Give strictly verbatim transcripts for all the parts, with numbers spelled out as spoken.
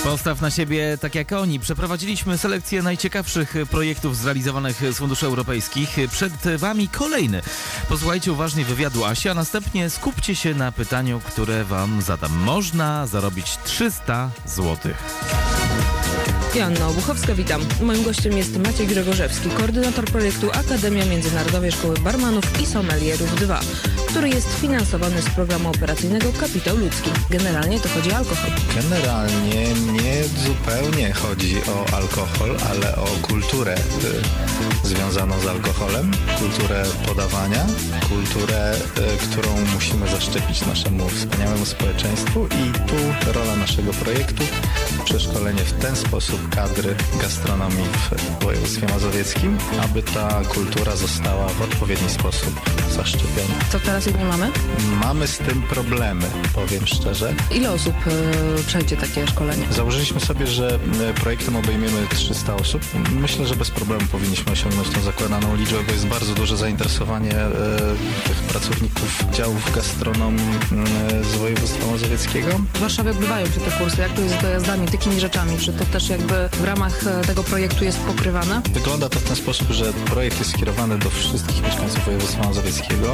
Postaw na siebie tak jak oni. Przeprowadziliśmy selekcję najciekawszych projektów zrealizowanych z funduszy europejskich. Przed wami kolejny. Posłuchajcie uważnie wywiadu Asi, a następnie skupcie się na pytaniu, które wam zadam. Można zarobić trzysta złotych. Joanna Obuchowska, witam. Moim gościem jest Maciej Grzegorzewski, koordynator projektu Akademia Międzynarodowej Szkoły Barmanów i Sommelierów dwa, który jest finansowany z programu operacyjnego Kapitał Ludzki. Generalnie to chodzi o alkohol. Generalnie nie zupełnie chodzi o alkohol, ale o kulturę y, związaną z alkoholem, kulturę podawania, kulturę, y, którą musimy zaszczepić naszemu wspaniałemu społeczeństwu i tu rola naszego projektu, przeszkolenie w ten sposób kadry gastronomii w województwie mazowieckim, aby ta kultura została w odpowiedni sposób zaszczepiona. Co teraz jej nie mamy? Mamy z tym problemy, powiem szczerze. Ile osób y, przejdzie takie szkolenie? Założyliśmy sobie, że projektem obejmiemy trzysta osób. Myślę, że bez problemu powinniśmy osiągnąć tą zakładaną liczbę, bo jest bardzo duże zainteresowanie e, tych pracowników działów gastronomii e, z województwa mazowieckiego. W Warszawie odbywają się te kursy. Jak to jest z dojazdami, takimi rzeczami? Czy to też jakby w ramach tego projektu jest pokrywane? Wygląda to w ten sposób, że projekt jest skierowany do wszystkich mieszkańców województwa mazowieckiego.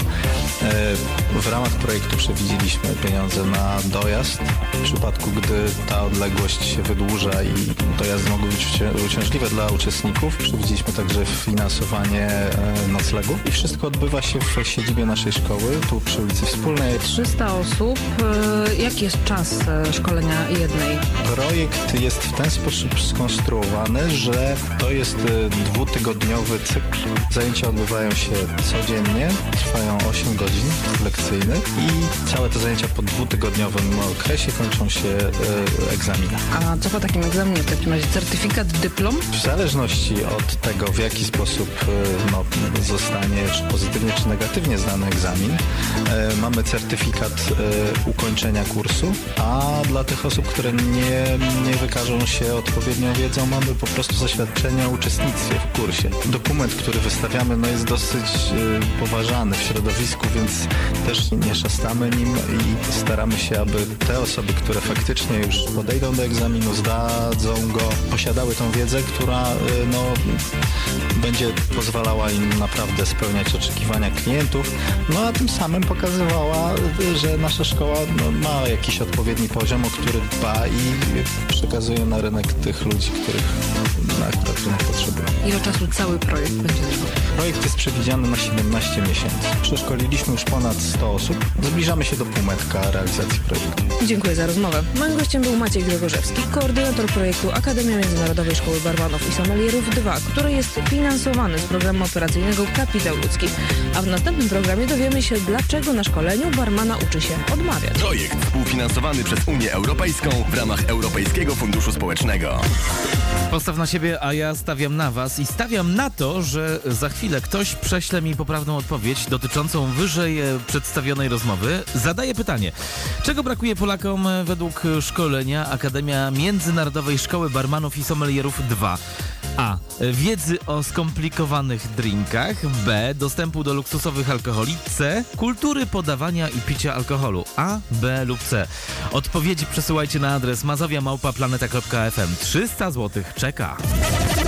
E, w ramach projektu przewidzieliśmy pieniądze na dojazd. W przypadku, gdy ta odległość się wydłuża i dojazdy mogą być uciążliwe dla uczestników, przewidzieliśmy także finansowanie e, noclegu. I wszystko odbywa się w siedzibie naszej szkoły, tu przy ulicy Wspólnej. trzysta osób. Y, jaki jest czas szkolenia jednej? Projekt jest w ten sposób skonstruowany, że to jest dwutygodniowy cykl. Zajęcia odbywają się codziennie, trwają osiem godzin lekcyjnych i całe te zajęcia po dwutygodniowym okresie kończą się e, egzaminem. A co po takim egzaminie? W takim razie certyfikat, dyplom? W zależności od tego, w jaki sposób e, no, zostanie czy pozytywnie czy negatywnie zdany egzamin, e, mamy certyfikat e, ukończenia kursu, a dla tych osób, które nie, nie wykażą się odpowiednią wiedzą, mamy po prostu zaświadczenie o uczestnictwie w kursie. Dokument, który wystawiamy, no, jest dosyć y, poważany w środowisku, więc też nie szastamy nim i staramy się, aby te osoby, które faktycznie już podejdą do egzaminu, zdadzą go, posiadały tą wiedzę, która y, no, będzie pozwalała im naprawdę spełniać oczekiwania klientów, no a tym samym pokazywała, y, że nasza szkoła no, ma jakiś odpowiedni poziom, o który dba i przekazuje na rynek tych ludzi, których na akurat rynek potrzebuje. Ile czasu cały projekt będzie trwał? Projekt jest przewidziany na siedemnaście miesięcy. Przeszkoliliśmy już ponad sto osób. Zbliżamy się do półmetka realizacji projektu. Dziękuję za rozmowę. Moim gościem był Maciej Grzegorzewski, koordynator projektu Akademia Międzynarodowej Szkoły Barmanów i Sommelierów dwa, który jest finansowany z programu operacyjnego Kapitał Ludzki. A w następnym programie dowiemy się, dlaczego na szkoleniu barmana uczy się odmawiać. Projekt współfinansowany przez Unię Europejską w ramach Europejskiego Funduszu Społecznego. Postaw na siebie, a ja stawiam na was i stawiam na to, że za chwilę ktoś prześle mi poprawną odpowiedź dotyczącą wyżej przedstawionej rozmowy. Zadaję pytanie. Czego brakuje Polakom według szkolenia Akademia Międzynarodowej Szkoły Barmanów i Sommelierów dwa? A. Wiedzy o skomplikowanych drinkach. B. Dostępu do luksusowych alkoholi. C. Kultury podawania i picia alkoholu. A, B lub C. Odpowiedzi przesyłajcie na adres mazowia małpa planeta kropka f m. trzysta złotych czeka.